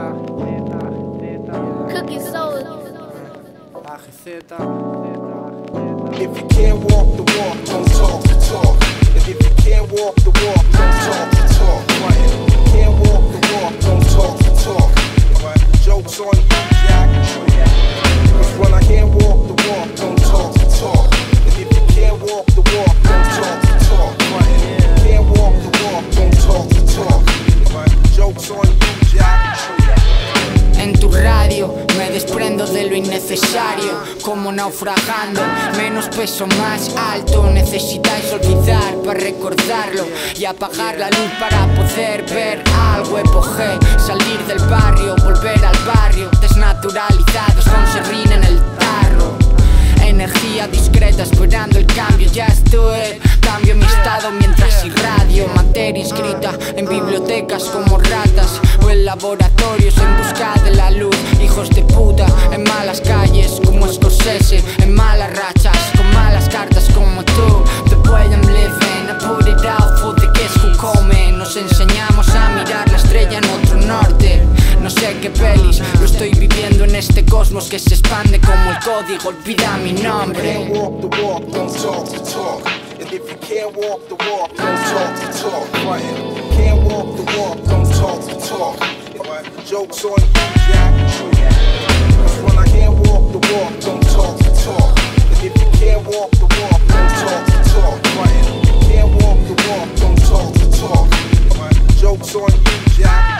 Cooking soul. If you can't walk the walk, don't talk the talk. And if you can't walk the walk, don't talk the talk. If you can't walk the walk, don't talk the talk. Joke's on you, Jack. Cause when I can't walk the walk, don't talk the talk. And if you can't walk the walk, don't talk the talk. If you can't walk the walk, don't talk the talk. Joke's on you, Jack. En tu radio me desprendo de lo innecesario, como naufragando, menos peso, más alto. Necesitáis olvidar para recordarlo y apagar la luz para poder ver algo. Epogé, salir del barrio, volver al barrio, desnaturalizados con serrín en el tarro. Energía discreta esperando el cambio, ya estoy. Cambio mi estado mientras irradio materia inscrita en bibliotecas como ratas o en laboratorios en busca de la luz. Hijos de puta en malas calles como Scorsese, en malas rachas con malas cartas como tú. The way I'm living, I put it out for the kids who come. Nos enseñamos a mirar la estrella en otro norte. No sé qué pelis, lo estoy viviendo en este cosmos que se expande como el código, olvida mi nombre. And if you can't walk the walk, don't talk the talk. If you can't walk the walk, don't talk the talk. The joke's on you, Jack. Cause when I can't walk the walk, don't talk the talk. And if you can't walk the walk, don't talk the talk. If you can't walk the walk, don't talk the talk. The joke's on you, Jack.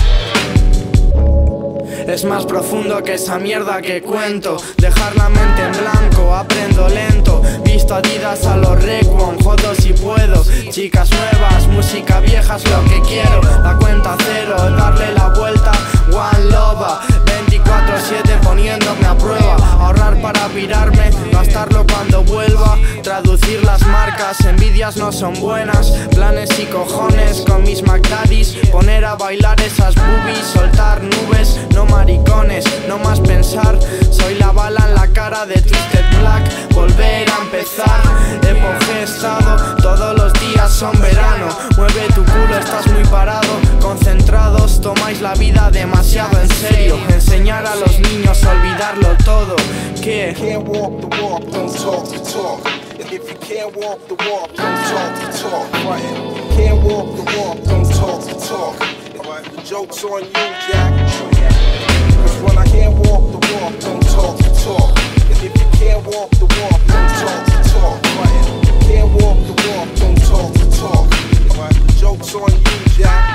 Es más profundo que esa mierda que cuento. Dejar la mente en blanco, aprendo lento. Visto Adidas a los Requiem, jodo si puedo. Chicas nuevas, música vieja es lo que quiero. La cuenta cero, darle la vuelta, one loba 24/7 poniéndome a prueba. Ahorrar para pirarme, gastarlo cuando vuelva. Traducir las marcas, envidias no son buenas. Planes y cojones con mis McDaddies. Poner a bailar esas boobies, soltar nubes, no maricones, no más pensar. Soy la bala en la cara de Twisted Black. Volver a empezar, epogé estado. Todos los días son verano. Mueve tu culo, estás muy parado. Concentrados, tomáis la vida demasiado en serio. Enseñar a los niños a olvidarlo todo. ¿Qué? Can't walk the walk, don't talk the talk. And if you can't walk the walk, don't talk the talk. If you can't walk the walk, don't talk the talk. The joke's on you, Jack. Cause when I can't walk the walk, don't talk the talk. And if you can't walk the walk, don't talk the talk. If you can't walk the walk, don't talk the talk. The joke's on you, Jack.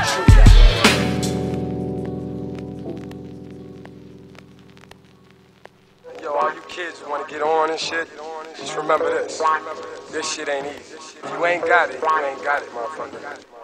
Yo, all you kids who want to get on and shit, just remember this. This shit ain't easy. If you ain't got it, you ain't got it, motherfucker.